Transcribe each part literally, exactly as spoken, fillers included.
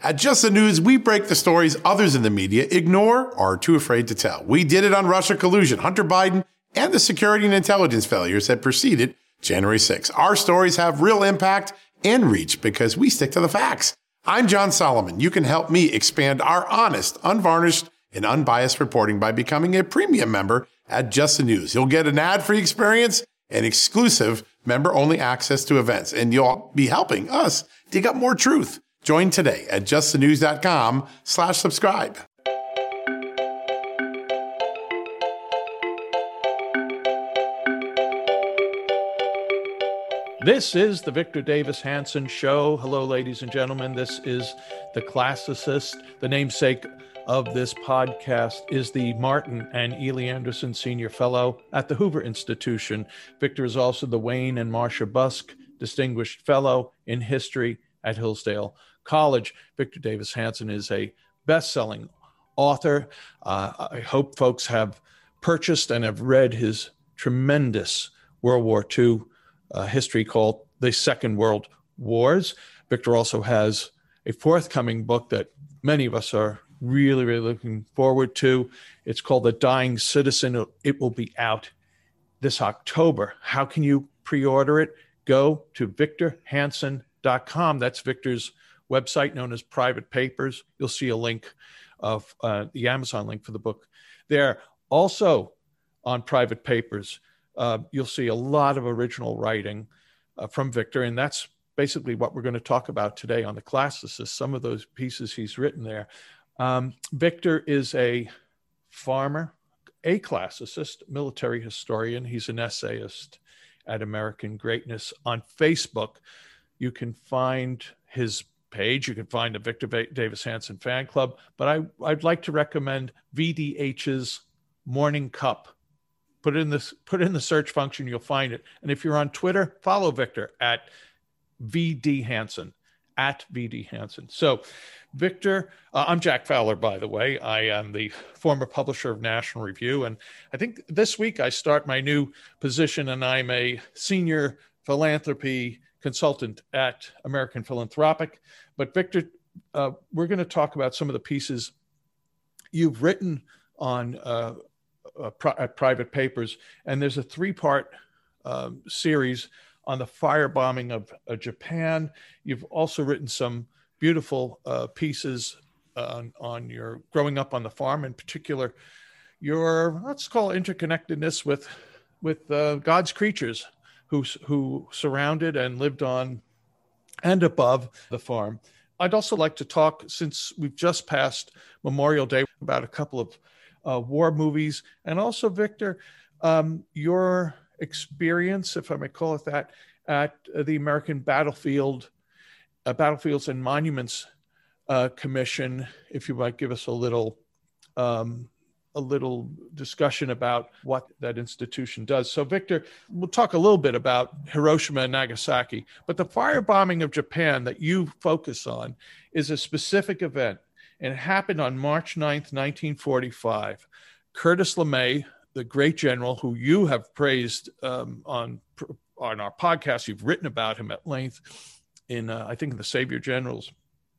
At Just the News, we break the stories others in the media ignore or are too afraid to tell. We did it on Russia collusion, Hunter Biden, and the security and intelligence failures that preceded January sixth. Our stories have real impact and reach because we stick to the facts. I'm John Solomon. You can help me expand our honest, unvarnished, and unbiased reporting by becoming a premium member at Just the News. You'll get an ad-free experience and exclusive member-only access to events, and you'll be helping us dig up more truth. Join today at justthenews.com slash subscribe. This is the Victor Davis Hanson Show. Hello, ladies and gentlemen. This is The Classicist. The namesake of this podcast is the Martin and Ely Anderson Senior Fellow at the Hoover Institution. Victor is also the Wayne and Marcia Busk Distinguished Fellow in History at Hillsdale College. Victor Davis Hanson is a best-selling author. Uh, I hope folks have purchased and have read his tremendous World War Two uh, history called The Second World Wars. Victor also has a forthcoming book that many of us are really, really looking forward to. It's called The Dying Citizen. It will be out this October. How can you pre-order it? Go to victor hanson dot com. That's Victor's website known as Private Papers. You'll see a link of uh, the Amazon link for the book there. Also on Private Papers, uh, you'll see a lot of original writing uh, from Victor, and that's basically what we're going to talk about today on The Classicist, some of those pieces he's written there. Um, Victor is a farmer, a classicist, military historian. He's an essayist at American Greatness on Facebook. You can find his page. You can find the Victor Davis Hanson fan club. But I, I'd like to recommend V D H's Morning Cup. Put it in this, put it in the search function. You'll find it. And if you're on Twitter, follow Victor at V D Hanson, at V D Hanson. So, Victor, uh, I'm Jack Fowler, by the way. I am the former publisher of National Review. And I think this week I start my new position, and I'm a senior philanthropy consultant at American Philanthropic. But Victor, uh, we're going to talk about some of the pieces you've written on uh, uh, pri- at Private Papers. And there's a three-part um, series on the firebombing of uh, Japan. You've also written some beautiful uh, pieces uh, on, on your growing up on the farm, in particular, your, let's call it interconnectedness with, with uh, God's creatures who, who surrounded and lived on and above the farm. I'd also like to talk, since we've just passed Memorial Day, about a couple of uh, war movies, and also, Victor, um, your experience, if I may call it that, at the American Battlefield, uh, Battlefields and Monuments uh, Commission. If you might give us a little, um, a little discussion about what that institution does. So, Victor, we'll talk a little bit about Hiroshima and Nagasaki, but the firebombing of Japan that you focus on is a specific event, and it happened on March ninth, nineteen forty-five. Curtis LeMay, the great general who you have praised um, on on our podcast, you've written about him at length in, uh, I think, in the Savior Generals.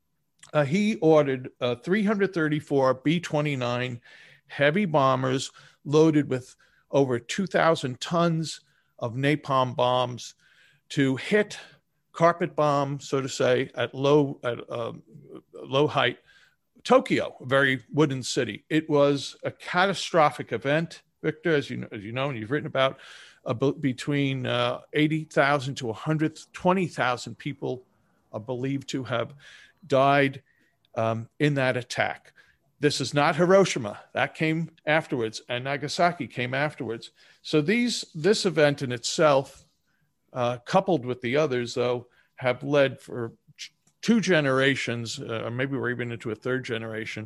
Uh, he ordered uh, three hundred thirty-four B twenty-nine heavy bombers loaded with over two thousand tons of napalm bombs to hit, carpet bomb, so to say, at low at uh, low height, Tokyo, a very wooden city. It was a catastrophic event, Victor, as you know, as you know, and you've written about, uh, between uh, eighty thousand to one hundred twenty thousand people are believed to have died um, in that attack. This is not Hiroshima. That came afterwards, and Nagasaki came afterwards. So these, this event in itself, uh, coupled with the others, though, have led for two generations, uh, or maybe we're even into a third generation,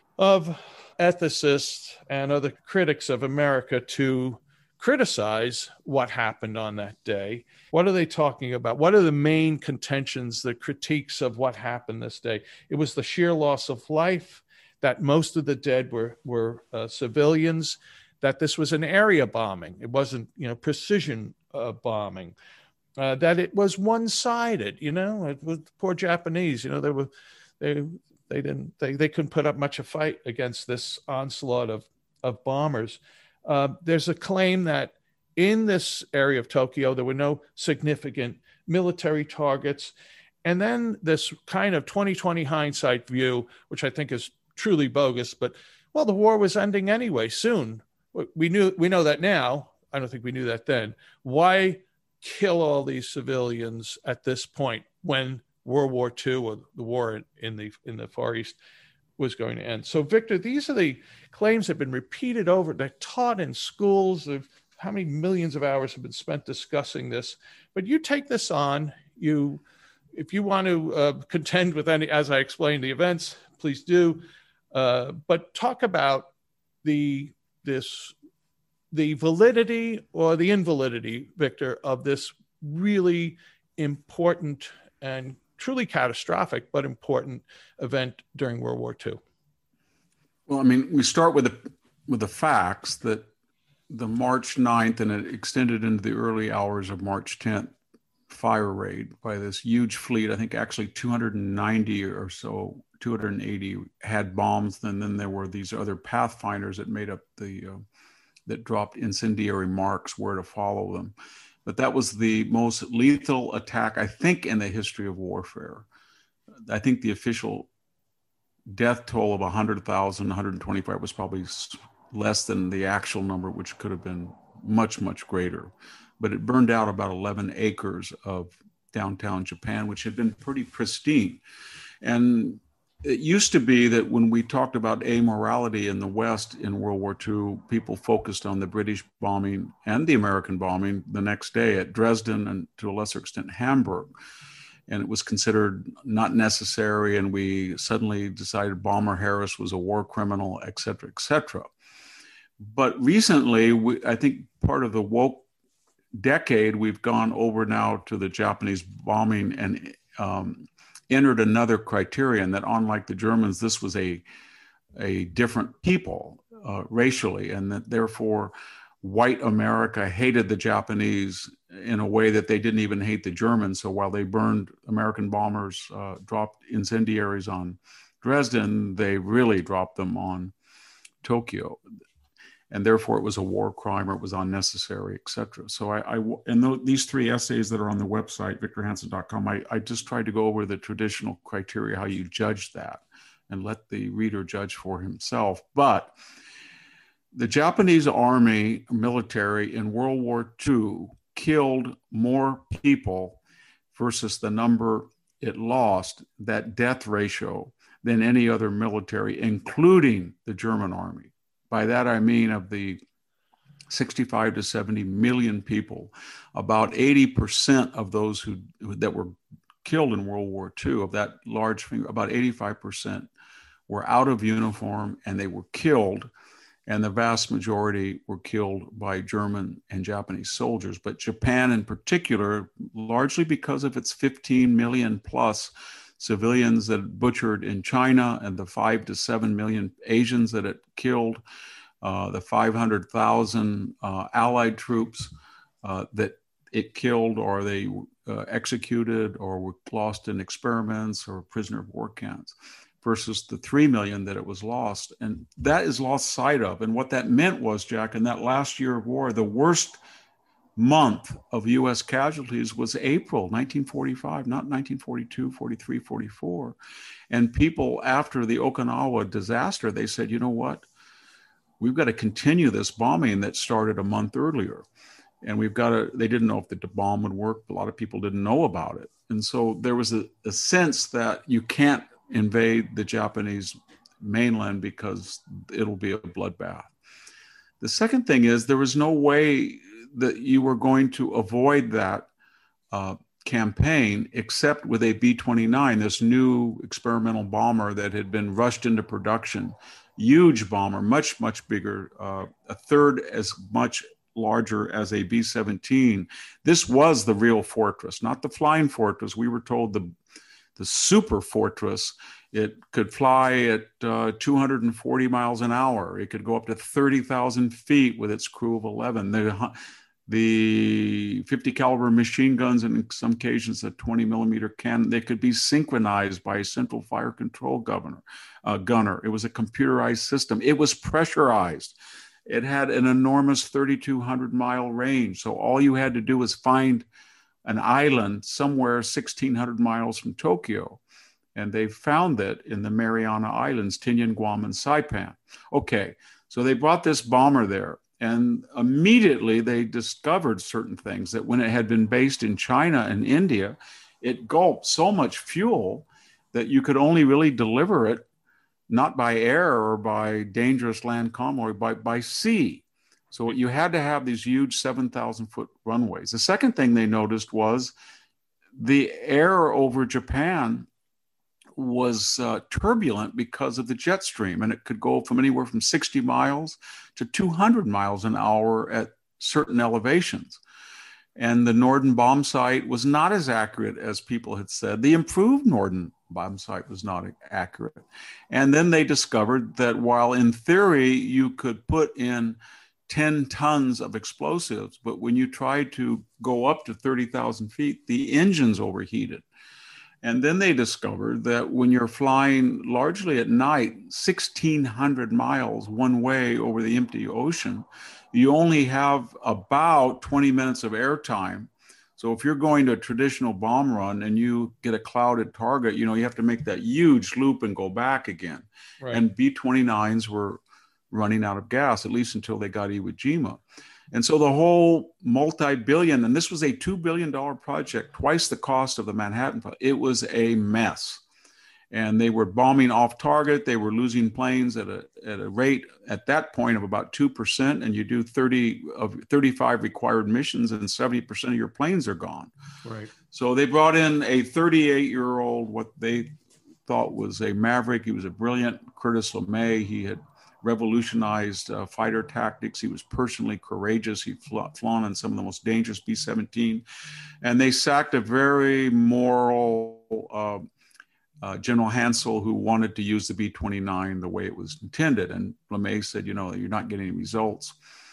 of ethicists and other critics of America to criticize what happened on that day. What are they talking about? What are the main contentions, the critiques of what happened this day? It was the sheer loss of life, that most of the dead were, were uh, civilians, that this was an area bombing. It wasn't, you know, precision uh, bombing. Uh, that it was one-sided, you know, it was poor Japanese, you know, they were they they didn't they, they couldn't put up much of a fight against this onslaught of of bombers. Uh, there's a claim that in this area of Tokyo there were no significant military targets, and then this kind of twenty twenty hindsight view, which I think is truly bogus. But well, the war was ending anyway soon. We knew we know that now. I don't think we knew that then. Why kill all these civilians at this point when World War Two, or the war in the in the Far East, was going to end? So, Victor, these are the claims that have been repeated over. They're taught in schools. Of how many millions of hours have been spent discussing this? But you take this on. You, if you want to uh, contend with any, as I explained the events, please do. Uh, but talk about the this. the validity or the invalidity, Victor, of this really important and truly catastrophic, but important event during World War Two. Well, I mean, we start with the, with the facts that the March ninth, and it extended into the early hours of March tenth, fire raid by this huge fleet. I think actually two hundred ninety or so, two hundred eighty had bombs. And then there were these other Pathfinders that made up the, uh, that dropped incendiary marks where to follow them. But that was the most lethal attack, I think, in the history of warfare. I think the official death toll of one hundred thousand, one hundred twenty-five was probably less than the actual number, which could have been much, much greater. But it burned out about eleven acres of downtown Japan, which had been pretty pristine. And it used to be that when we talked about amorality in the West in World War Two, people focused on the British bombing and the American bombing the next day at Dresden and to a lesser extent Hamburg. And it was considered not necessary. And we suddenly decided Bomber Harris was a war criminal, et cetera, et cetera. But recently, we, I think part of the woke decade, we've gone over now to the Japanese bombing and um, entered another criterion that, unlike the Germans, this was a, a different people uh, racially, and that therefore white America hated the Japanese in a way that they didn't even hate the Germans. So while they burned American bombers, uh, dropped incendiaries on Dresden, they really dropped them on Tokyo. And therefore it was a war crime, or it was unnecessary, et cetera. So I, I in the, these three essays that are on the website, victor hansen dot com, I, I just tried to go over the traditional criteria, how you judge that, and let the reader judge for himself. But the Japanese army military in World War Two killed more people versus the number it lost, that death ratio, than any other military, including the German army. By that, I mean of the sixty-five to seventy million people, about eighty percent of those who that were killed in World War Two, of that large finger, about eighty-five percent were out of uniform and they were killed. And the vast majority were killed by German and Japanese soldiers. But Japan in particular, largely because of its fifteen million plus civilians that it butchered in China, and the five to seven million Asians that it killed, uh, the five hundred thousand uh, Allied troops uh, that it killed, or they uh, executed, or were lost in experiments or prisoner of war camps, versus the three million that it was lost. And that is lost sight of. And what that meant was, Jack, in that last year of war, the worst month of U S casualties was April nineteen forty-five, not nineteen forty-two, forty-three, forty-four. And people, after the Okinawa disaster, they said, you know what? We've got to continue this bombing that started a month earlier. And we've got to, they didn't know if the bomb would work. A lot of people didn't know about it. And so there was a, a sense that you can't invade the Japanese mainland because it'll be a bloodbath. The second thing is, there was no way that you were going to avoid that uh, campaign except with a B twenty-nine, this new experimental bomber that had been rushed into production. Huge bomber, much, much bigger, uh, a third as much larger as a B seventeen. This was the real fortress, not the flying fortress. We were told the, the super fortress. It could fly at uh, two hundred forty miles an hour. It could go up to thirty thousand feet with its crew of eleven. The, The fifty caliber machine guns, and in some occasions a twenty millimeter cannon, they could be synchronized by a central fire control governor, uh, gunner. It was a computerized system. It was pressurized. It had an enormous thirty-two hundred mile range. So all you had to do was find an island somewhere sixteen hundred miles from Tokyo. And they found that in the Mariana Islands, Tinian, Guam, and Saipan. Okay, so they brought this bomber there. And immediately they discovered certain things, that when it had been based in China and India, it gulped so much fuel that you could only really deliver it not by air or by dangerous land convoy, but by sea. So you had to have these huge seven thousand foot runways. The second thing they noticed was the air over Japan was uh, turbulent because of the jet stream, and it could go from anywhere from sixty miles to two hundred miles an hour at certain elevations. And the Norden bomb sight was not as accurate as people had said. The improved Norden bomb sight was not accurate. And then they discovered that while in theory you could put in ten tons of explosives, but when you tried to go up to thirty thousand feet, the engines overheated. And then they discovered that when you're flying largely at night, sixteen hundred miles one way over the empty ocean, you only have about twenty minutes of airtime. So if you're going to a traditional bomb run and you get a clouded target, you know, you have to make that huge loop and go back again. Right. And B twenty-nines were running out of gas, at least until they got Iwo Jima. And so the whole multi-billion, and this was a two billion dollars project, twice the cost of the Manhattan project. It was a mess. And they were bombing off target. They were losing planes at a, at a rate at that point of about two percent. And you do thirty of thirty-five required missions and seventy percent of your planes are gone. Right. So they brought in a thirty-eight-year-old, what they thought was a maverick. He was a brilliant Curtis LeMay. He had revolutionized uh, fighter tactics. He was personally courageous. He'd fl- flown in some of the most dangerous B seventeen. And they sacked a very moral uh, uh, General Hansel who wanted to use the B twenty-nine the way it was intended. And LeMay said, you know, you're not getting any results.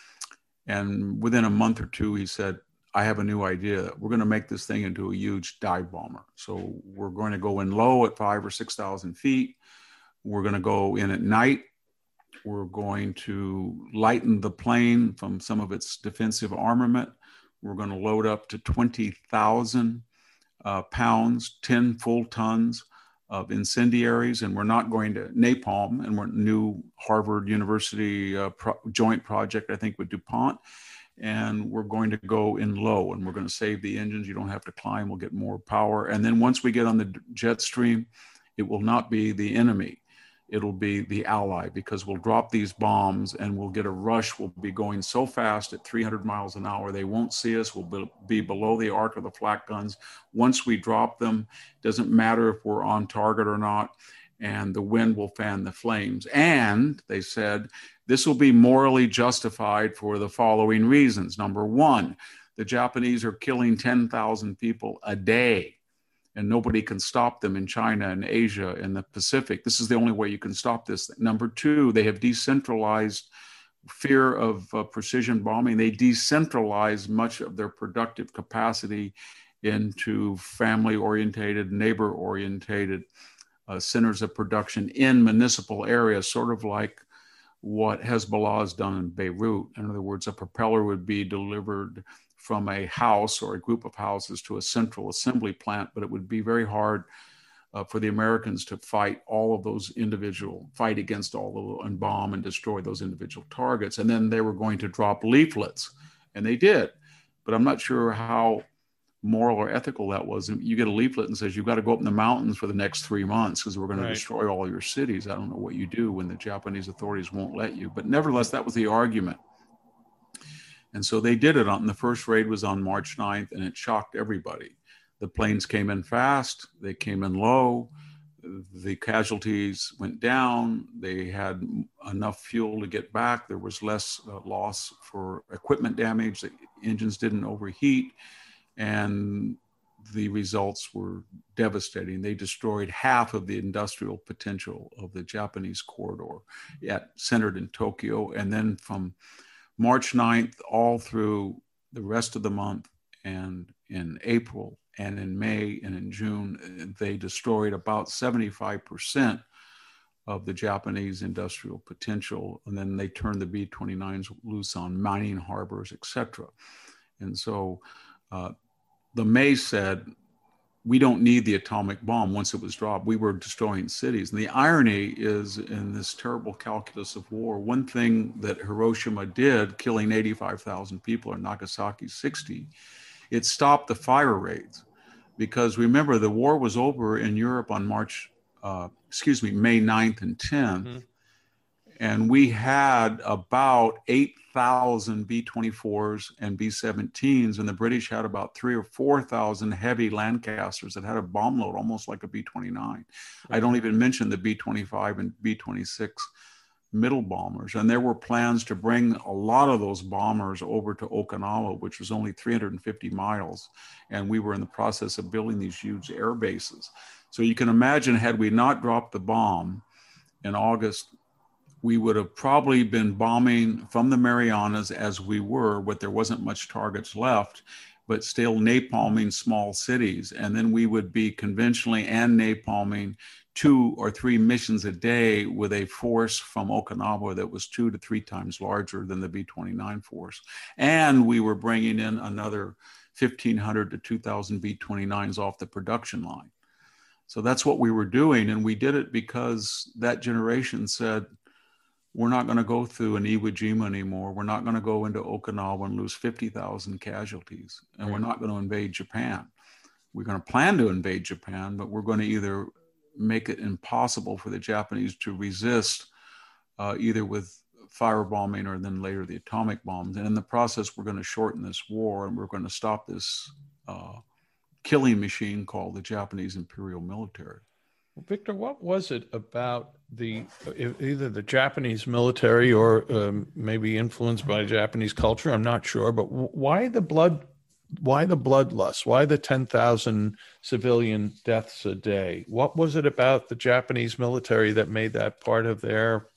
And within a month or two, he said, I have a new idea. We're going to make this thing into a huge dive bomber. So we're going to go in low at five or six thousand feet. We're going to go in at night. We're going to lighten the plane from some of its defensive armament. We're going to load up to twenty thousand uh, pounds, ten full tons of incendiaries, and we're not going to napalm, and we're new Harvard University uh, pro- joint project, I think, with DuPont. And we're going to go in low, and we're going to save the engines. You don't have to climb. We'll get more power. And then once we get on the jet stream, it will not be the enemy. It'll be the ally, because we'll drop these bombs and we'll get a rush. We'll be going so fast at three hundred miles an hour, they won't see us. We'll be, be below the arc of the flak guns. Once we drop them, doesn't matter if we're on target or not, and the wind will fan the flames. And they said, this will be morally justified for the following reasons. Number one, the Japanese are killing ten thousand people a day, and nobody can stop them in China and Asia and the Pacific. This is the only way you can stop this. Number two, they have decentralized fear of uh, precision bombing. They decentralized much of their productive capacity into family-orientated, neighbor-orientated uh, centers of production in municipal areas, sort of like what Hezbollah has done in Beirut. In other words, a propeller would be delivered from a house or a group of houses to a central assembly plant, but it would be very hard uh, for the Americans to fight all of those individual, fight against all of and bomb and destroy those individual targets. And then they were going to drop leaflets, and they did. But I'm not sure how moral or ethical that was. You get a leaflet and says, you've got to go up in the mountains for the next three months because we're going to destroy all your cities. I don't know what you do when the Japanese authorities won't let you. But nevertheless, that was the argument. And so they did it on, the first raid was on March ninth, and it shocked everybody. The planes came in fast, they came in low, the casualties went down, they had enough fuel to get back, there was less uh, loss for equipment damage, the engines didn't overheat, and the results were devastating. They destroyed half of the industrial potential of the Japanese corridor, yet centered in Tokyo, and then from March ninth all through the rest of the month, and in April, and in May, and in June, they destroyed about seventy-five percent of the Japanese industrial potential. And then they turned the B twenty-nines loose on mining harbors, et cetera. And so uh, the May said, we don't need the atomic bomb. Once it was dropped, we were destroying cities. And the irony is, in this terrible calculus of war, one thing that Hiroshima did, killing eighty-five thousand people, or Nagasaki sixty, it stopped the fire raids. Because remember, the war was over in Europe on March, uh, excuse me, May ninth and tenth. Mm-hmm. And we had about eight thousand B twenty-fours and B seventeens, and the British had about three or four thousand heavy Lancasters that had a bomb load almost like a B twenty-nine. I don't even mention the B twenty-five and B twenty-six middle bombers. And there were plans to bring a lot of those bombers over to Okinawa, which was only three hundred fifty miles. And we were in the process of building these huge air bases. So you can imagine, had we not dropped the bomb in August, we would have probably been bombing from the Marianas as we were, but there wasn't much targets left, but still napalming small cities. And then we would be conventionally and napalming two or three missions a day with a force from Okinawa that was two to three times larger than the B twenty-nine force. And we were bringing in another fifteen hundred to two thousand B twenty-nines off the production line. So that's what we were doing. And we did it because that generation said, we're not going to go through an Iwo Jima anymore. We're not going to go into Okinawa and lose fifty thousand casualties. And right. We're not going to invade Japan. We're going to plan to invade Japan, but we're going to either make it impossible for the Japanese to resist, uh, either with firebombing or then later the atomic bombs. And in the process, we're going to shorten this war, and we're going to stop this uh, killing machine called the Japanese Imperial Military. Victor, what was it about the either the Japanese military or um, maybe influenced by Japanese culture? I'm not sure, but why the blood? Why the bloodlust? Why the ten thousand civilian deaths a day? What was it about the Japanese military that made that part of their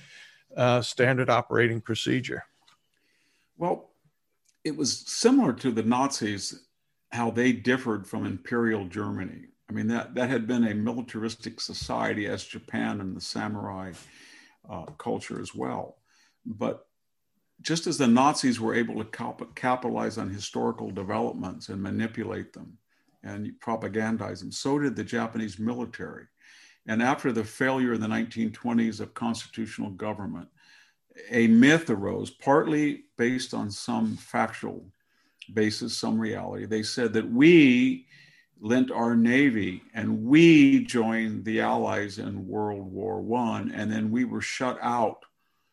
uh, standard operating procedure? Well, it was similar to the Nazis, how they differed from Imperial Germany. I mean, that, that had been a militaristic society as Japan and the samurai uh, culture as well. But just as the Nazis were able to cap- capitalize on historical developments and manipulate them and propagandize them, so did the Japanese military. And after the failure in the nineteen twenties of constitutional government, a myth arose, partly based on some factual basis, some reality. They said that we lent our Navy and we joined the Allies in World War One, and then we were shut out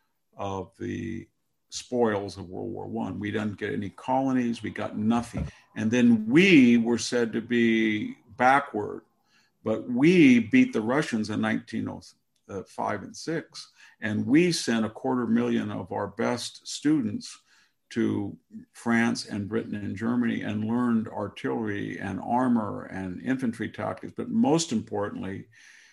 of the spoils of World War One. We didn't get any colonies, we got nothing. And then we were said to be backward, but we beat the Russians in nineteen oh five and six, and we sent a quarter million of our best students to France and Britain and Germany and learned artillery and armor and infantry tactics. But most importantly,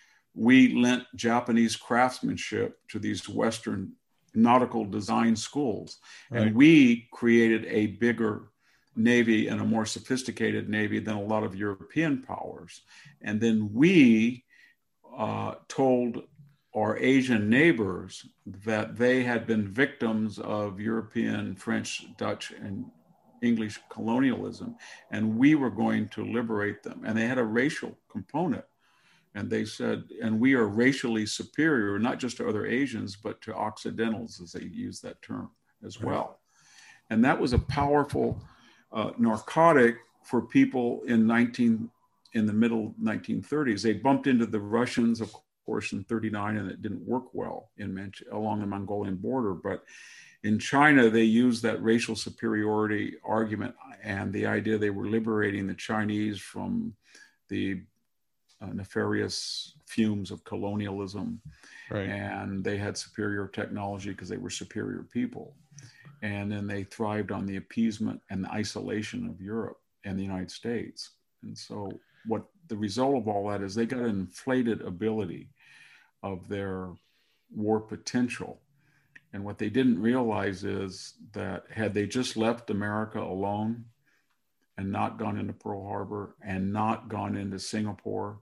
we lent Japanese craftsmanship to these Western nautical design schools. Right. And we created a bigger Navy and a more sophisticated Navy than a lot of European powers. And then we uh, told our Asian neighbors that they had been victims of European, French, Dutch, and English colonialism, and we were going to liberate them. And they had a racial component. And they said, and we are racially superior, not just to other Asians, but to Occidentals, as they use that term as well. And that was a powerful uh, narcotic for people in nineteen in the middle nineteen thirties. They bumped into the Russians, of course, in thirty-nine, and it didn't work well in Manch- along the Mongolian border. But in China, they used that racial superiority argument and the idea they were liberating the Chinese from the uh, nefarious fumes of colonialism. Right. And they had superior technology because they were superior people. And then they thrived on the appeasement and the isolation of Europe and the United States. And so what the result of all that is they got an inflated ability of their war potential. And what they didn't realize is that had they just left America alone and not gone into Pearl Harbor and not gone into Singapore,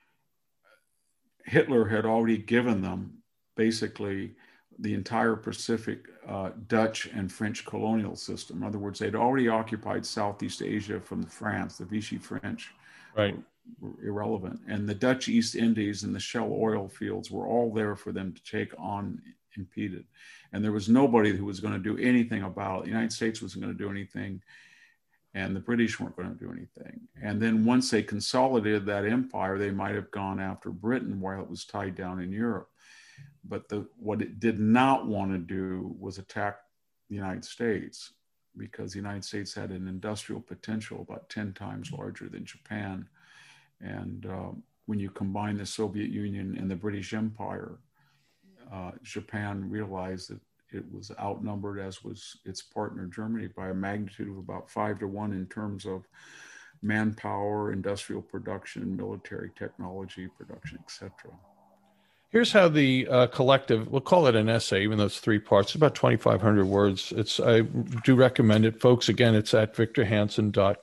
Hitler had already given them basically the entire Pacific uh, Dutch and French colonial system. In other words, they'd already occupied Southeast Asia from the France, the Vichy French. Right. Were, were irrelevant. And the Dutch East Indies and the Shell oil fields were all there for them to take on impeded. And there was nobody who was going to do anything about it. The United States wasn't going to do anything, and the British weren't going to do anything. And then once they consolidated that empire, they might have gone after Britain while it was tied down in Europe. But the, what it did not want to do was attack the United States, because the United States had an industrial potential about ten times larger than Japan. And uh, when you combine the Soviet Union and the British Empire, uh, Japan realized that it was outnumbered, as was its partner Germany, by a magnitude of about five to one in terms of manpower, industrial production, military technology production, et cetera. Here's how the uh, collective, we'll call it an essay, even though it's three parts, it's about twenty-five hundred words. It's, I do recommend it, folks. Again, it's at victor hanson dot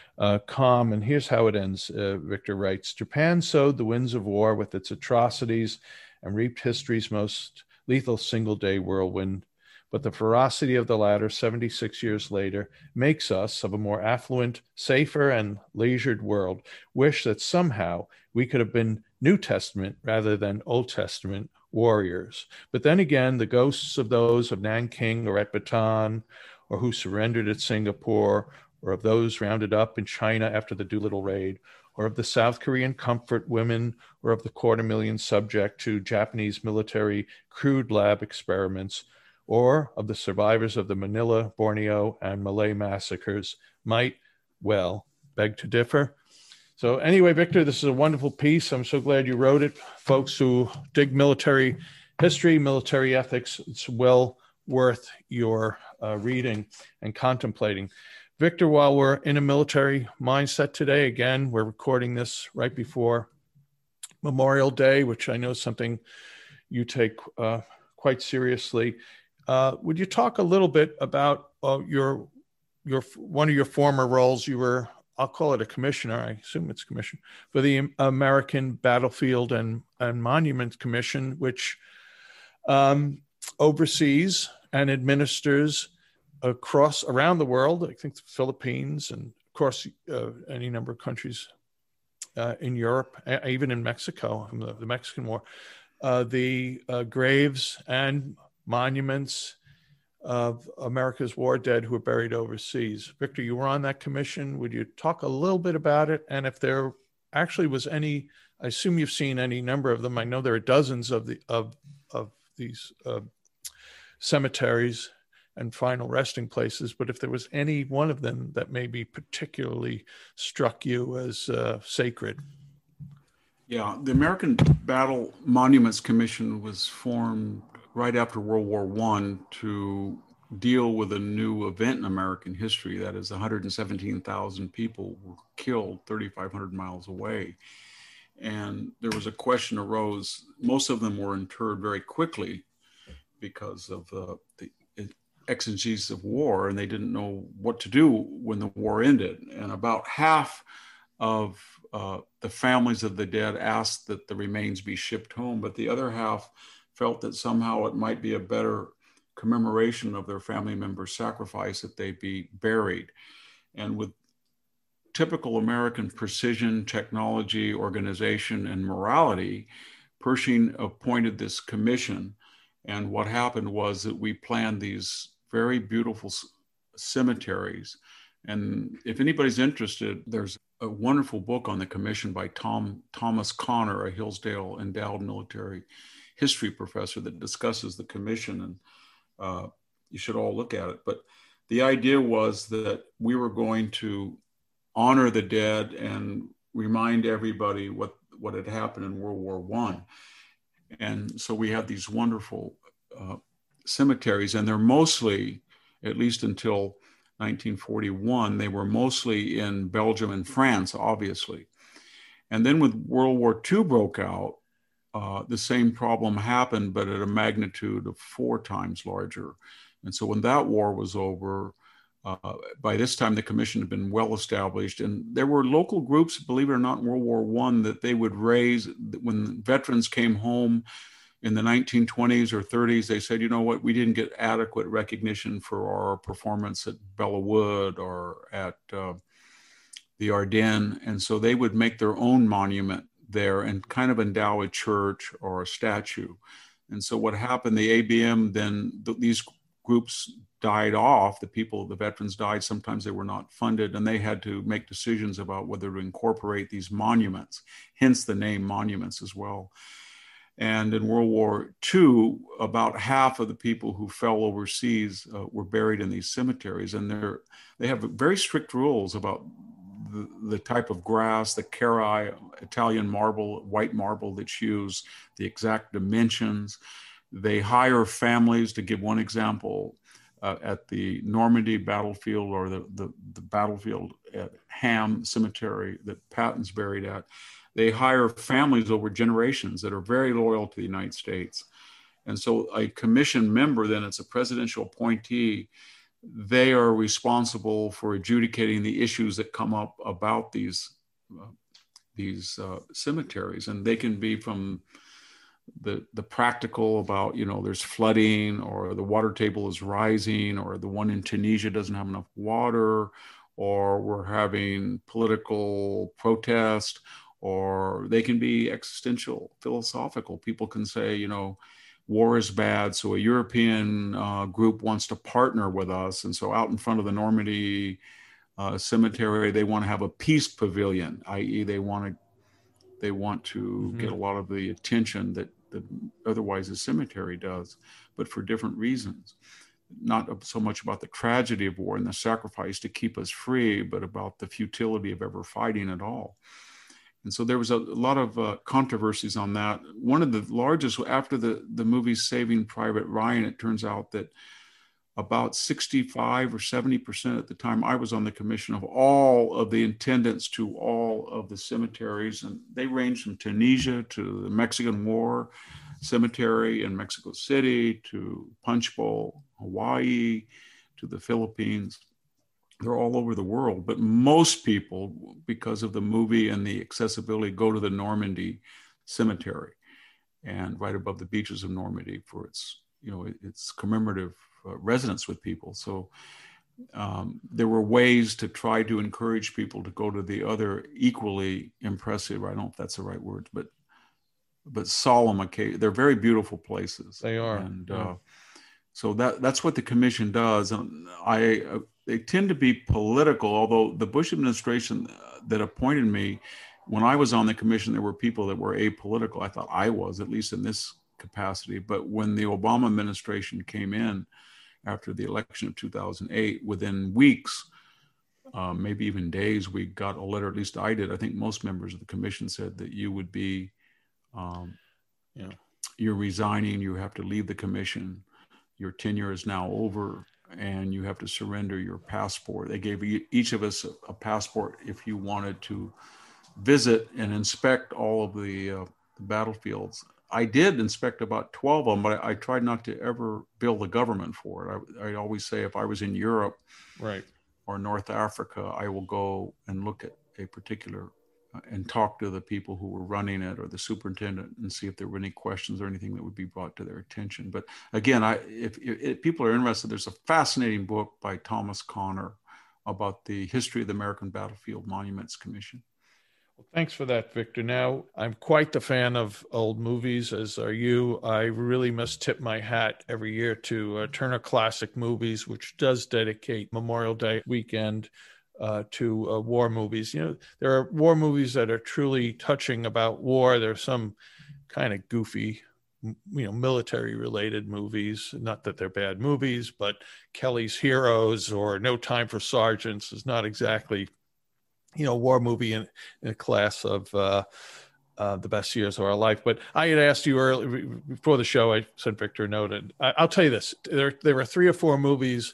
com. And here's how it ends. Uh, Victor writes, Japan sowed the winds of war with its atrocities and reaped history's most lethal single-day whirlwind. But the ferocity of the latter, seventy-six years later, makes us, of a more affluent, safer, and leisured world, wish that somehow we could have been New Testament rather than Old Testament warriors. But then again, the ghosts of those of Nanking or at Bataan, or who surrendered at Singapore, or of those rounded up in China after the Doolittle raid, or of the South Korean comfort women, or of the quarter million subject to Japanese military crude lab experiments, or of the survivors of the Manila, Borneo, and Malay massacres might, well, beg to differ. So anyway, Victor, this is a wonderful piece. I'm so glad you wrote it. Folks who dig military history, military ethics, it's well worth your uh, reading and contemplating. Victor, while we're in a military mindset today, again, we're recording this right before Memorial Day, which I know is something you take uh, quite seriously. Uh, would you talk a little bit about uh, your your one of your former roles? You were, I'll call it a commissioner, I assume it's commission, for the American Battlefield and, and Monuments Commission, which um, oversees and administers across, around the world, I think the Philippines and of course uh, any number of countries uh, in Europe, even in Mexico, the, the Mexican War, uh, the uh, graves and monuments of America's war dead who are buried overseas. Victor, you were on that commission. Would you talk a little bit about it? And if there actually was any, I assume you've seen any number of them. I know there are dozens of the of of these uh, cemeteries and final resting places, but if there was any one of them that maybe particularly struck you as uh, sacred. Yeah, the American Battle Monuments Commission was formed right after World War One to deal with a new event in American history. That is, one hundred seventeen thousand people were killed thirty-five hundred miles away. And there was a question arose. Most of them were interred very quickly because of uh, the exigencies of war, and they didn't know what to do when the war ended. And about half of uh, the families of the dead asked that the remains be shipped home, but the other half felt that somehow it might be a better commemoration of their family member's sacrifice that they be buried. And with typical American precision, technology, organization, and morality, Pershing appointed this commission. And what happened was that we planned these very beautiful c- cemeteries. And if anybody's interested, there's a wonderful book on the commission by Tom Thomas Connor, a Hillsdale endowed military history professor, that discusses the commission, and uh, you should all look at it. But the idea was that we were going to honor the dead and remind everybody what, what had happened in World War One. And so we have these wonderful uh, cemeteries, and they're mostly, at least until nineteen forty-one, they were mostly in Belgium and France, obviously. And then when World War Two broke out, uh, the same problem happened, but at a magnitude of four times larger. And so when that war was over, uh, by this time the commission had been well established, and there were local groups, believe it or not, in World War One that they would raise when veterans came home in the nineteen twenties or thirties. They said, you know what, we didn't get adequate recognition for our performance at Belleau Wood or at uh, the Ardennes, and so they would make their own monument there and kind of endow a church or a statue. And so what happened, the A B M, then th- these groups died off, the people, the veterans died, sometimes they were not funded, and they had to make decisions about whether to incorporate these monuments, hence the name monuments as well. And in World War Two, about half of the people who fell overseas uh, were buried in these cemeteries, and they're, they have very strict rules about the, the type of grass, the Carrai, Italian marble, white marble that's used, the exact dimensions. They hire families, to give one example, uh, at the Normandy battlefield, or the, the, the battlefield at Ham Cemetery that Patton's buried at. They hire families over generations that are very loyal to the United States. And so a commission member, then it's a presidential appointee, they are responsible for adjudicating the issues that come up about these, uh, these uh, cemeteries. And they can be from the, the practical about, you know, there's flooding, or the water table is rising, or the one in Tunisia doesn't have enough water, or we're having political protest, or they can be existential, philosophical. People can say, you know, war is bad, so a European uh, group wants to partner with us. And so out in front of the Normandy uh, cemetery, they want to have a peace pavilion, that is they want to they want to mm-hmm. get a lot of the attention that, that otherwise the cemetery does, but for different reasons. Not so much about the tragedy of war and the sacrifice to keep us free, but about the futility of ever fighting at all. And so there was a, a lot of uh, controversies on that. One of the largest, after the, the movie Saving Private Ryan, it turns out that about sixty-five or seventy percent at the time I was on the commission of all of the attendants to all of the cemeteries, and they ranged from Tunisia to the Mexican War Cemetery in Mexico City, to Punch Bowl, Hawaii, to the Philippines. They're all over the world, but most people, because of the movie and the accessibility, go to the Normandy Cemetery, and right above the beaches of Normandy for its, you know, its commemorative uh, resonance with people. So um, there were ways to try to encourage people to go to the other equally impressive, I don't know if that's the right word, but but solemn occasion. They're very beautiful places. They are. And yeah. uh, so that that's what the commission does. And I. Uh, They tend to be political, although the Bush administration that appointed me, when I was on the commission, there were people that were apolitical. I thought I was, at least in this capacity. But when the Obama administration came in after the election of two thousand eight, within weeks, um, maybe even days, we got a letter, at least I did. I think most members of the commission said that you would be, um, yeah. you're resigning, you have to leave the commission, your tenure is now over, and you have to surrender your passport. They gave each of us a, a passport if you wanted to visit and inspect all of the, uh, the battlefields. I did inspect about twelve of them, but I, I tried not to ever bill the government for it. I, I always say if I was in Europe right. or North Africa, I will go and look at a particular uh, and talk to the people who were running it or the superintendent and see if there were any questions or anything that would be brought to their attention. But again, I, if, if, if people are interested, there's a fascinating book by Thomas Connor about the history of the American Battlefield Monuments Commission. Well, thanks for that, Victor. Now, I'm quite the fan of old movies, as are you. I really must tip my hat every year to uh, Turner Classic Movies, which does dedicate Memorial Day weekend Uh, to uh, war movies. You know, there are war movies that are truly touching about war. There are some kind of goofy, you know, military related movies. Not that they're bad movies, but Kelly's Heroes or No Time for Sergeants is not exactly, you know, war movie in, in a class of uh, uh, the best years of our life. But I had asked you earlier before the show, I sent Victor a note, and I, I'll tell you this, there, there were three or four movies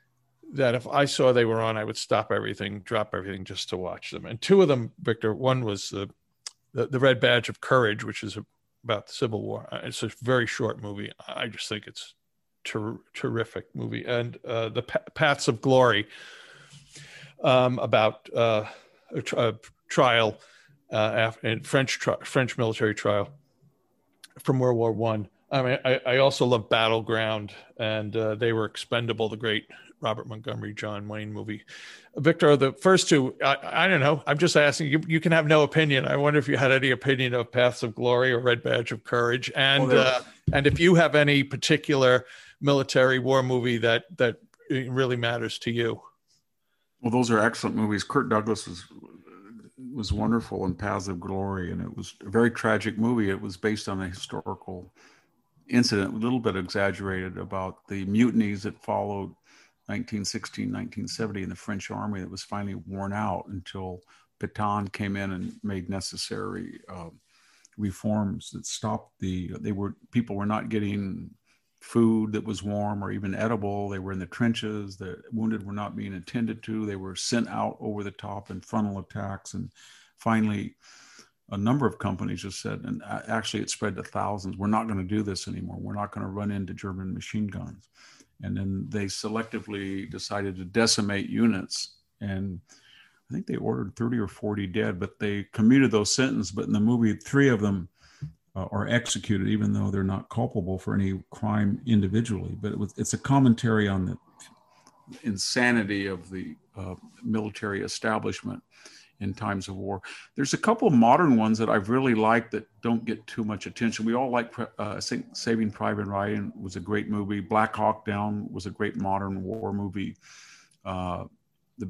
that if I saw they were on, I would stop everything, drop everything just to watch them. And two of them, Victor, one was the, the, the Red Badge of Courage, which is a about the Civil War. It's a very short movie. I just think it's ter- terrific movie. And uh, the P- Paths of Glory, um, about uh, a, tr- a trial, uh, after, French tri- French military trial from World War One. I. I mean, I, I also love Battleground, and uh, They Were Expendable, the great Robert Montgomery, John Wayne movie. Victor, the first two, I, I don't know. I'm just asking you. You can have no opinion. I wonder if you had any opinion of Paths of Glory or Red Badge of Courage, and well, uh, and if you have any particular military war movie that that really matters to you. Well, those are excellent movies. Kirk Douglas was was wonderful in Paths of Glory, and it was a very tragic movie. It was based on a historical incident, a little bit exaggerated, about the mutinies that followed nineteen sixteen, nineteen seventy in the French army that was finally worn out until Pétain came in and made necessary uh, reforms that stopped the, they were, people were not getting food that was warm or even edible. They were in the trenches. The wounded were not being attended to. They were sent out over the top in frontal attacks. And finally, a number of companies just said, and actually it spread to thousands, we're not going to do this anymore. We're not going to run into German machine guns. And then they selectively decided to decimate units. And I think they ordered thirty or forty dead, but they commuted those sentences. But in the movie, three of them uh, are executed, even though they're not culpable for any crime individually. But it was, it's a commentary on the insanity of the uh, military establishment in times of war. There's a couple of modern ones that I've really liked that don't get too much attention. We all like uh, Saving Private Ryan was a great movie. Black Hawk Down was a great modern war movie. Uh, the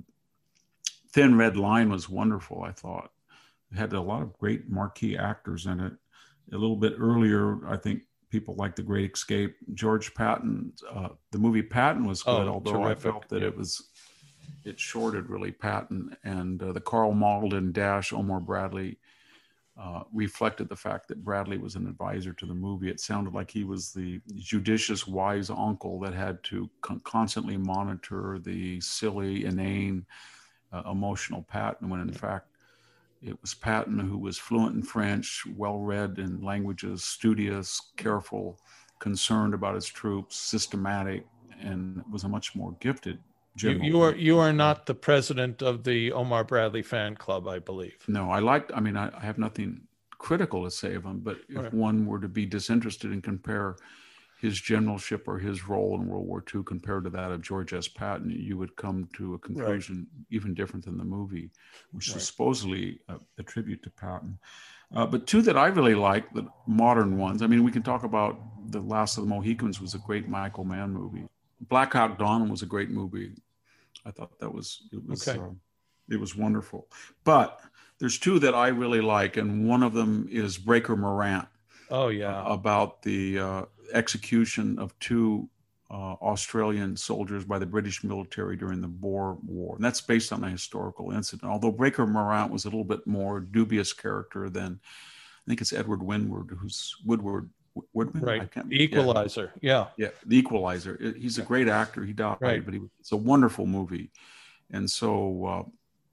Thin Red Line was wonderful, I thought. It had a lot of great marquee actors in it. A little bit earlier, I think people like The Great Escape. George Patton, uh, the movie Patton was good, oh, although terrific. I felt that yeah. it was it shorted really Patton, and uh, the Carl Malden dash Omar Bradley uh, reflected the fact that Bradley was an advisor to the movie. It sounded like he was the judicious, wise uncle that had to con- constantly monitor the silly, inane, uh, emotional Patton, when in fact it was Patton who was fluent in French, well-read in languages, studious, careful, concerned about his troops, systematic, and was a much more gifted You, you are you are not the president of the Omar Bradley fan club, I believe. No, I liked, I mean, I, I have nothing critical to say of him, but if right. one were to be disinterested and compare his generalship or his role in World War Two compared to that of George S. Patton, you would come to a conclusion right. even different than the movie, which right. is supposedly a, a tribute to Patton. Uh, but two that I really like, the modern ones, I mean, we can talk about The Last of the Mohicans was a great Michael Mann movie. Black Hawk Down was a great movie. I thought that was, it was, okay. uh, it was wonderful. But there's two that I really like, and one of them is Breaker Morant. Oh, yeah. Uh, about the uh, execution of two uh, Australian soldiers by the British military during the Boer War. And that's based on a historical incident. Although Breaker Morant was a little bit more dubious character than, I think it's Edward Woodward, who's Woodward. Woodman? Right. I can't, The Equalizer. Yeah. Yeah. yeah. The Equalizer. It, he's a great actor. He died, right. but he, it's a wonderful movie. And so uh,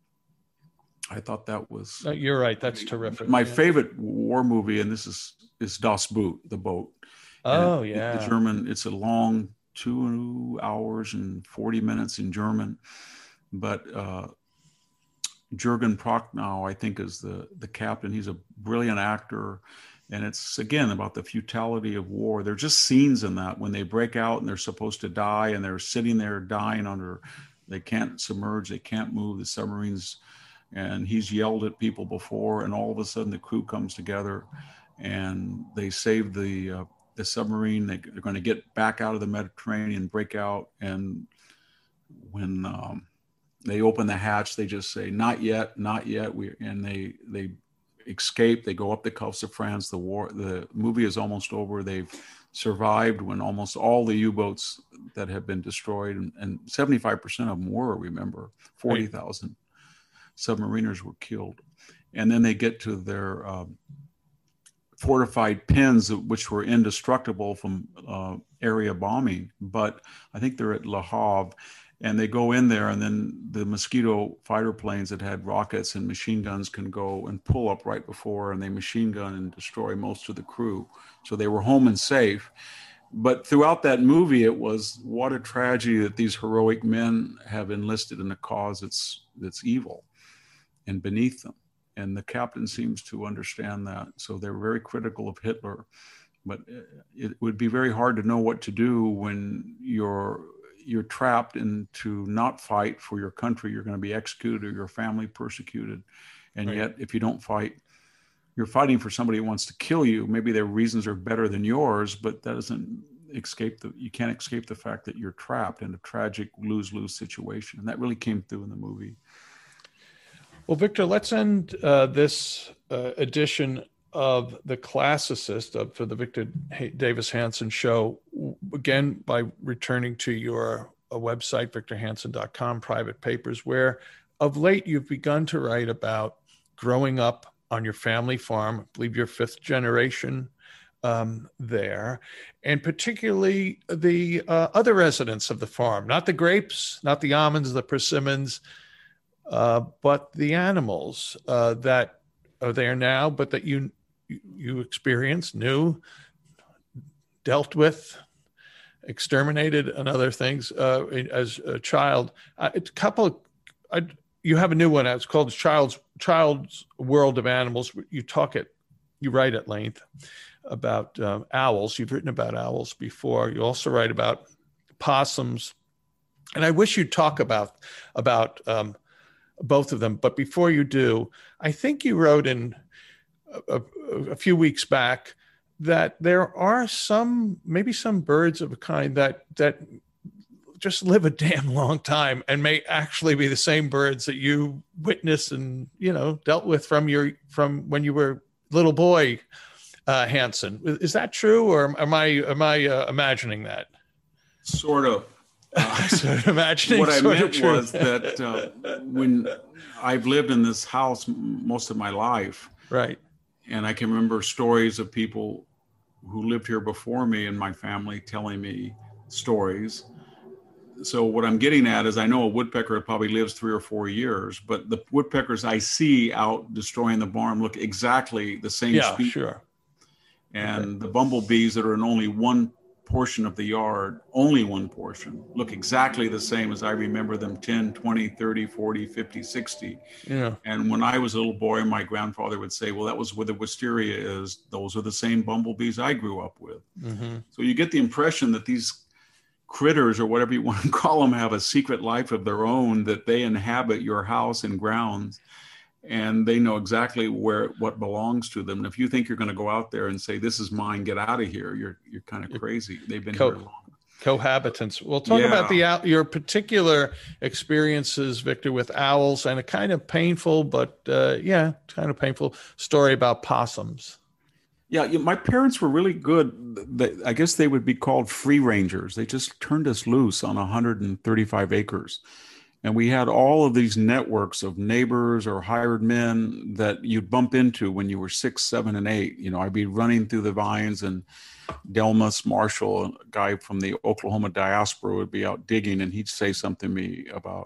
I thought that was. No, you're right. That's terrific. My yeah. favorite war movie, and this is, is Das Boot, The Boat. Oh, it, yeah. The German, it's a long two hours and forty minutes in German. But uh, Jürgen Prochnow, I think, is the, the captain. He's a brilliant actor. And it's, again, about the futility of war. There are just scenes in that when they break out and they're supposed to die and they're sitting there dying under, they can't submerge, they can't move the submarines. And he's yelled at people before, and all of a sudden the crew comes together and they save the uh, the submarine. They, they're going to get back out of the Mediterranean, break out. And when um, they open the hatch, they just say, not yet, not yet. We, and they, they, escape. They go up the coast of France. The war, the movie is almost over. They've survived when almost all the U-boats that have been destroyed, and, and seventy-five percent of them were, remember, forty thousand submariners were killed. And then they get to their uh, fortified pens, which were indestructible from uh, area bombing. But I think they're at Le Havre, And they go in there, and then the Mosquito fighter planes that had rockets and machine guns can go and pull up right before, and they machine gun and destroy most of the crew. So they were home and safe. But throughout that movie, it was, what a tragedy that these heroic men have enlisted in a cause that's that's evil and beneath them. And the captain seems to understand that. So they're very critical of Hitler. But it would be very hard to know what to do when you're you're trapped into not fight for your country. You're going to be executed or your family persecuted. And right. Yet, if you don't fight, you're fighting for somebody who wants to kill you. Maybe their reasons are better than yours, but that doesn't escape the, you can't escape the fact that you're trapped in a tragic lose-lose situation. And that really came through in the movie. Well, Victor, let's end uh, this uh, edition of The Classicist of, for the Victor Davis Hanson Show, again, by returning to your uh, website, victor hanson dot com, Private Papers, where of late you've begun to write about growing up on your family farm. I believe you're fifth generation um, there, and particularly the uh, other residents of the farm, not the grapes, not the almonds, the persimmons, uh, but the animals uh, that are there now, but that you you experienced, knew, dealt with, exterminated, and other things uh, as a child. Uh, it's a couple of, I, you have a new one. It's called Child's Child's World of Animals. You talk it, you write at length about um, owls. You've written about owls before. You also write about possums, and I wish you'd talk about about um, both of them. But before you do, I think you wrote in A, a few weeks back that there are some, maybe some birds of a kind that that just live a damn long time and may actually be the same birds that you witnessed and, you know, dealt with from your from when you were little boy, uh, Hanson. Is that true, or am I am I uh, imagining that? Sort of. Uh, sort of imagining. What I sort meant of was that uh, when I've lived in this house most of my life, right. And I can remember stories of people who lived here before me and my family telling me stories. So what I'm getting at is I know a woodpecker probably lives three or four years, but the woodpeckers I see out destroying the barn look exactly the same yeah, species. Sure. And okay. the bumblebees that are in only one portion of the yard, only one portion, look exactly the same as I remember them ten, twenty, thirty, forty, fifty, sixty. Yeah. And when I was a little boy, my grandfather would say, well, that was where the wisteria is. Those are the same bumblebees I grew up with. Mm-hmm. So you get the impression that these critters, or whatever you want to call them, have a secret life of their own, that they inhabit your house and grounds. And they know exactly where what belongs to them. And if you think you're going to go out there and say, this is mine, get out of here, you're you're kind of crazy. They've been Co- here long. Cohabitants. We'll talk yeah. about the your particular experiences, Victor, with owls, and a kind of painful, but uh, yeah, kind of painful story about possums. Yeah, my parents were really good. They, I guess they would be called free rangers. They just turned us loose on one hundred thirty-five acres. And we had all of these networks of neighbors or hired men that you'd bump into when you were six, seven, and eight. You know, I'd be running through the vines, and Delmas Marshall, a guy from the Oklahoma diaspora, would be out digging, and he'd say something to me about,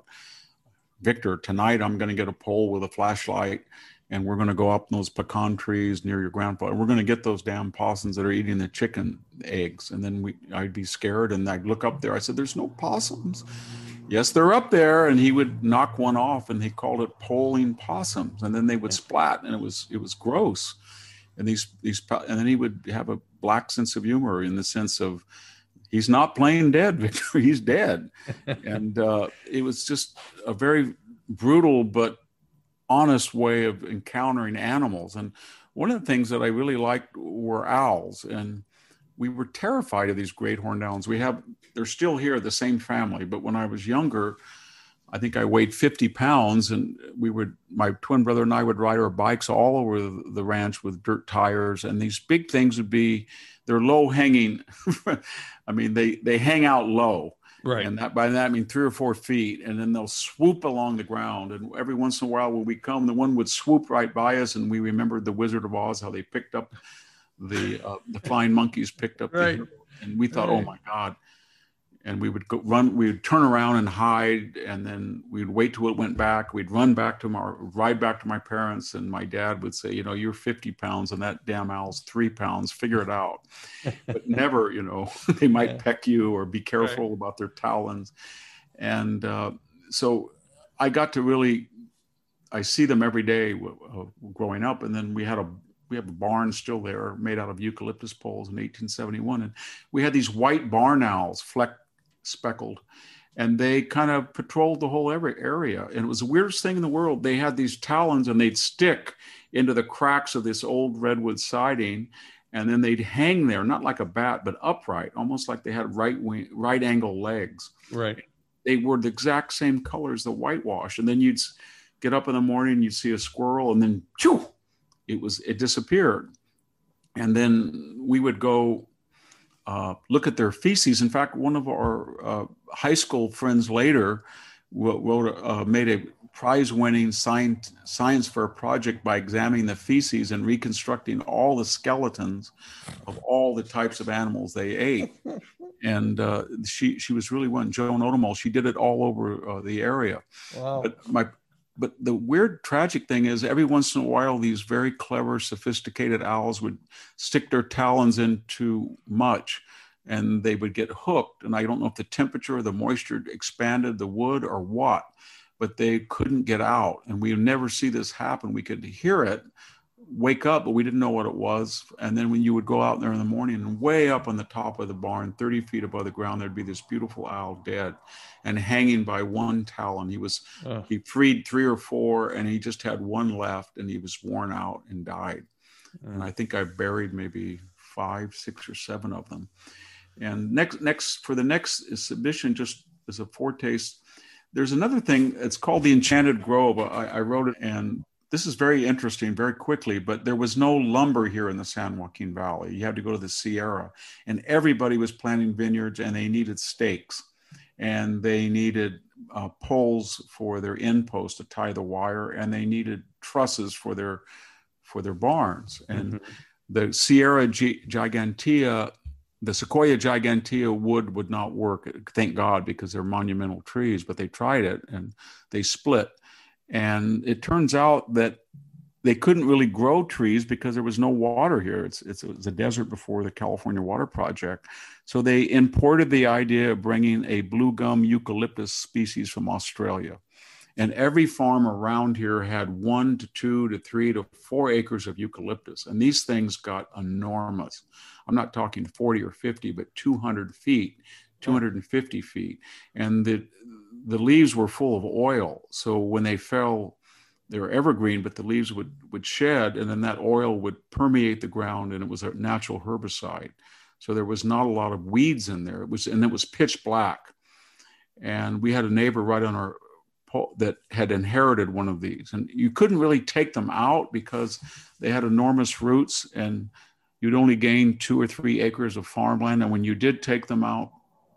Victor, tonight I'm going to get a pole with a flashlight, and we're going to go up those pecan trees near your grandfather. We're going to get those damn possums that are eating the chicken eggs. And then we, I'd be scared, and I'd look up there. I said, there's no possums. Yes, they're up there. And he would knock one off, and he called it poling possums. And then they would splat, and it was it was gross. And these these and then he would have a black sense of humor, in the sense of, he's not playing dead, Victor. He's dead. And uh, it was just a very brutal but honest way of encountering animals. And one of the things that I really liked were owls. And we were terrified of these great horned owls. We have, they're still here, the same family. But when I was younger, I think I weighed fifty pounds, and we would, my twin brother and I would ride our bikes all over the ranch with dirt tires. And these big things would be, they're low hanging. I mean, they, they hang out low. Right. And that, by that I mean three or four feet, and then they'll swoop along the ground. And every once in a while when we come, the one would swoop right by us, and we remembered the Wizard of Oz, how they picked up the uh, the flying monkeys picked up right. the, and we thought, right. Oh my God. and we would go run, we would turn around and hide, and then we'd wait till it went back. We'd run back to my, ride back to my parents, and my dad would say, you know, you're fifty pounds and that damn owl's three pounds, figure it out. But never, you know, they might yeah. peck you, or be careful right. about their talons. And uh, so I got to really, I see them every day uh, growing up. And then we had a, we have a barn still there made out of eucalyptus poles in eighteen seventy-one. And we had these white barn owls, fleck speckled, and they kind of patrolled the whole every area. And it was the weirdest thing in the world. They had these talons, and they'd stick into the cracks of this old redwood siding, and then they'd hang there, not like a bat, but upright, almost like they had right wing, right angle legs. Right. They were the exact same color as the whitewash. And then you'd get up in the morning, you'd see a squirrel, and then choo, it was, it disappeared. And then we would go uh, look at their feces. In fact, one of our uh, high school friends later wrote, uh, made a prize-winning science, science fair project by examining the feces and reconstructing all the skeletons of all the types of animals they ate. And uh, she she was really one, Joan Odomol. She did it all over uh, the area. Wow. But my but the weird tragic thing is, every once in a while, these very clever, sophisticated owls would stick their talons into much, and they would get hooked. And I don't know if the temperature or the moisture expanded the wood or what, but they couldn't get out. And we would never see this happen. We could hear it wake up, but we didn't know what it was. And then when you would go out there in the morning, and way up on the top of the barn, thirty feet above the ground, there'd be this beautiful owl dead and hanging by one talon. He was, oh. he freed three or four, and he just had one left, and he was worn out and died. Oh. And I think I buried maybe five, six or seven of them. And next, next for the next exhibition, just as a foretaste, there's another thing. It's called the Enchanted Grove. I, I wrote it, and this is very interesting, very quickly, but there was no lumber here in the San Joaquin Valley. You had to go to the Sierra, and everybody was planting vineyards, and they needed stakes, and they needed uh, poles for their end posts to tie the wire, and they needed trusses for their for their barns. And mm-hmm. the Sierra G- Gigantea, the Sequoia Gigantea wood would not work, thank God, because they're monumental trees, but they tried it, and they split. And it turns out that they couldn't really grow trees because there was no water here. It's, it's, it was a desert before the California Water Project. So they imported the idea of bringing a blue gum eucalyptus species from Australia. And every farm around here had one to two to three to four acres of eucalyptus. And these things got enormous. I'm not talking forty or fifty, but two hundred feet, two hundred fifty feet. And the the leaves were full of oil. So when they fell, they were evergreen, but the leaves would, would shed, and then that oil would permeate the ground, and it was a natural herbicide. So there was not a lot of weeds in there. It was, and it was pitch black. And we had a neighbor right on our pole that had inherited one of these, and you couldn't really take them out because they had enormous roots, and you'd only gain two or three acres of farmland. And when you did take them out,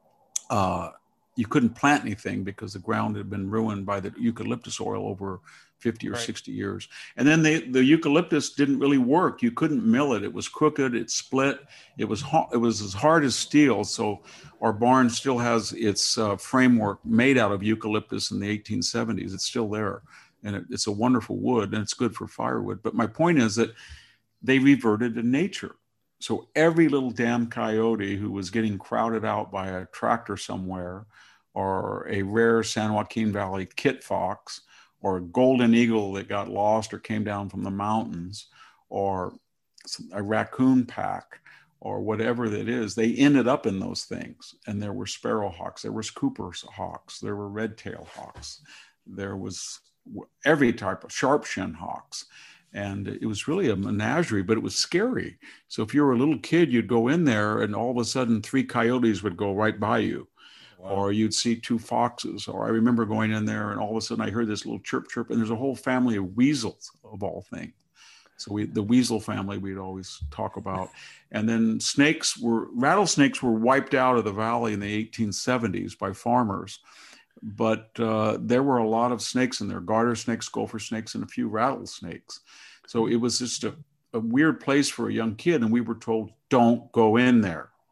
uh, you couldn't plant anything because the ground had been ruined by the eucalyptus oil over fifty or right. sixty years. And then they, the eucalyptus didn't really work. You couldn't mill it. It was crooked, it split. It was, it was as hard as steel. So our barn still has its uh, framework made out of eucalyptus in the eighteen seventies. It's still there. And it, it's a wonderful wood, and it's good for firewood. But my point is that they reverted to nature. So every little damn coyote who was getting crowded out by a tractor somewhere, or a rare San Joaquin Valley kit fox, or a golden eagle that got lost or came down from the mountains, or a raccoon pack, or whatever that is, they ended up in those things. And there were sparrowhawks, there was Cooper's hawks, there were red-tailed hawks, there was every type of sharp-shinned hawks. And it was really a menagerie, but it was scary. So if you were a little kid, you'd go in there, and all of a sudden three coyotes would go right by you. Wow. Or you'd see two foxes. Or I remember going in there, and all of a sudden I heard this little chirp chirp, and there's a whole family of weasels, of all things. So we, the weasel family, we'd always talk about. And then snakes were, rattlesnakes were wiped out of the valley in the eighteen seventies by farmers. But uh, there were a lot of snakes in there, garter snakes, gopher snakes, and a few rattlesnakes. So it was just a, a weird place for a young kid. And we were told, don't go in there.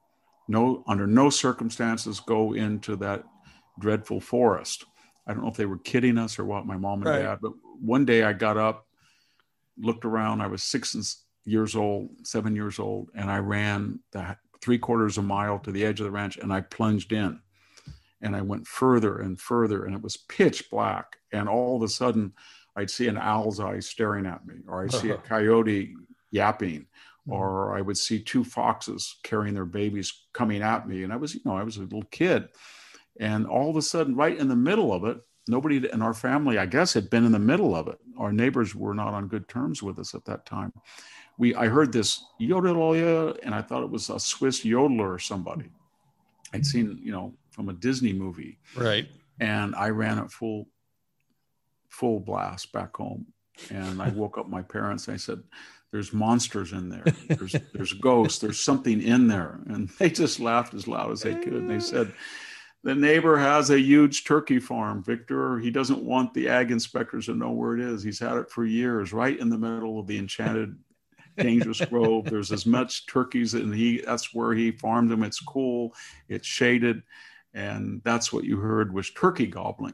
no, under no circumstances go into that dreadful forest. I don't know if they were kidding us or what, my mom and Right. dad, but one day I got up, looked around. I was six years old, seven years old, and I ran the three quarters of a mile to the edge of the ranch, and I plunged in. And I went further and further, and it was pitch black. And all of a sudden, I'd see an owl's eye staring at me, or I'd see a coyote yapping, or I would see two foxes carrying their babies coming at me. And I was, you know, I was a little kid. And all of a sudden, right in the middle of it, nobody in our family, I guess, had been in the middle of it. Our neighbors were not on good terms with us at that time. We, I heard this yodel, and I thought it was a Swiss yodeler or somebody. I'd seen, you know, from a Disney movie. Right. And I ran at full, full blast back home. And I woke up my parents and I said, there's monsters in there. There's, there's ghosts. There's something in there. And they just laughed as loud as they could. And they said, the neighbor has a huge turkey farm, Victor. He doesn't want the ag inspectors to know where it is. He's had it for years, right in the middle of the enchanted dangerous grove. There's as much turkeys, and he that's where he farmed them. It's cool. It's shaded. And that's what you heard was turkey gobbling.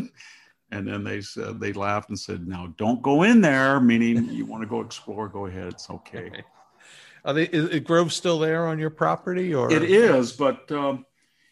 And then they said, they laughed and said, now don't go in there, meaning you want to go explore, go ahead. It's okay. Okay. Are they, is, is Grove still there on your property? Or It is, but um,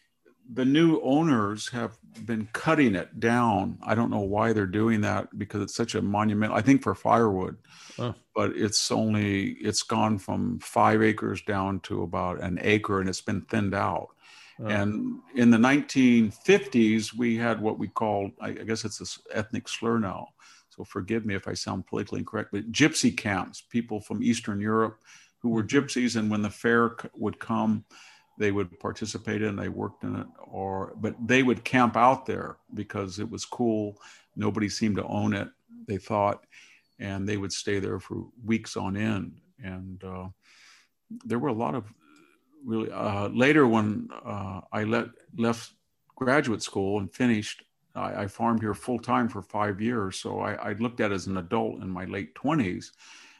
the new owners have been cutting it down. I don't know why they're doing that, because it's such a monument, I think, for firewood. Huh. But it's only, it's gone from five acres down to about an acre, and it's been thinned out. Oh. And in the nineteen fifties, we had what we called, I guess it's this ethnic slur now, so forgive me if I sound politically incorrect, but gypsy camps, people from Eastern Europe who were gypsies, and when the fair would come, they would participate in, they worked in it, or, but they would camp out there because it was cool. Nobody seemed to own it, they thought, and they would stay there for weeks on end. And uh, there were a lot of really, uh, later when uh, I let, left graduate school and finished, I, I farmed here full time for five years. So I, I looked at it as an adult in my late twenties.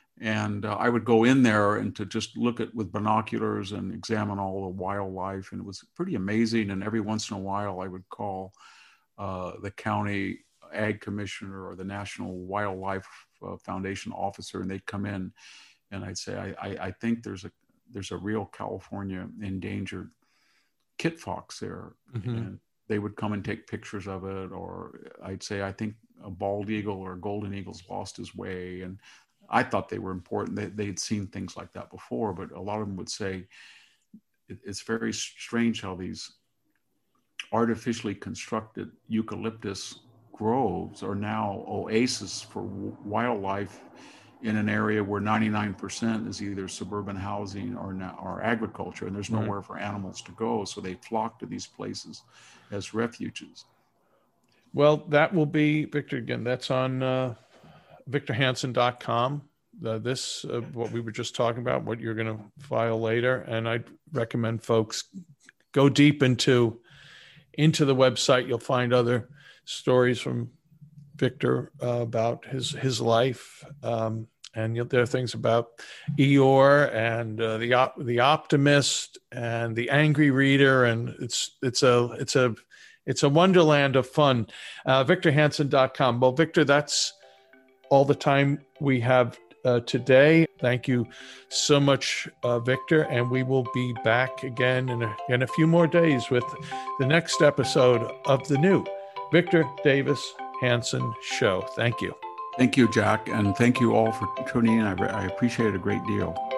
And uh, I would go in there and to just look at with binoculars and examine all the wildlife. And it was pretty amazing. And every once in a while I would call uh, the county ag commissioner or the National Wildlife uh, Foundation officer, and they'd come in and I'd say, I, I, I think there's a, there's a real California endangered kit fox there. Mm-hmm. And they would come and take pictures of it. Or I'd say, I think a bald eagle or a golden eagle's lost his way. And I thought they were important. They, they'd seen things like that before, but a lot of them would say it, it's very strange how these artificially constructed eucalyptus groves are now oases for w- wildlife in an area where ninety-nine percent is either suburban housing or, na- or agriculture, and there's nowhere mm-hmm. for animals to go. So they flock to these places as refuges. Well, that will be, Victor, again, that's on uh, victor hansen dot com. Uh, this, uh, what we were just talking about, what you're going to file later. And I'd recommend folks go deep into, into the website. You'll find other stories from Victor uh, about his, his life. Um, And there are things about Eeyore and uh, the op- the Optimist and the Angry Reader, and it's it's a it's a it's a wonderland of fun. Uh, victor hansen dot com. Well, Victor, that's all the time we have uh, today. Thank you so much, uh, Victor, and we will be back again in a, in a few more days with the next episode of the new Victor Davis Hansen Show. Thank you. Thank you, Jack, and thank you all for tuning in. I, I appreciate it a great deal.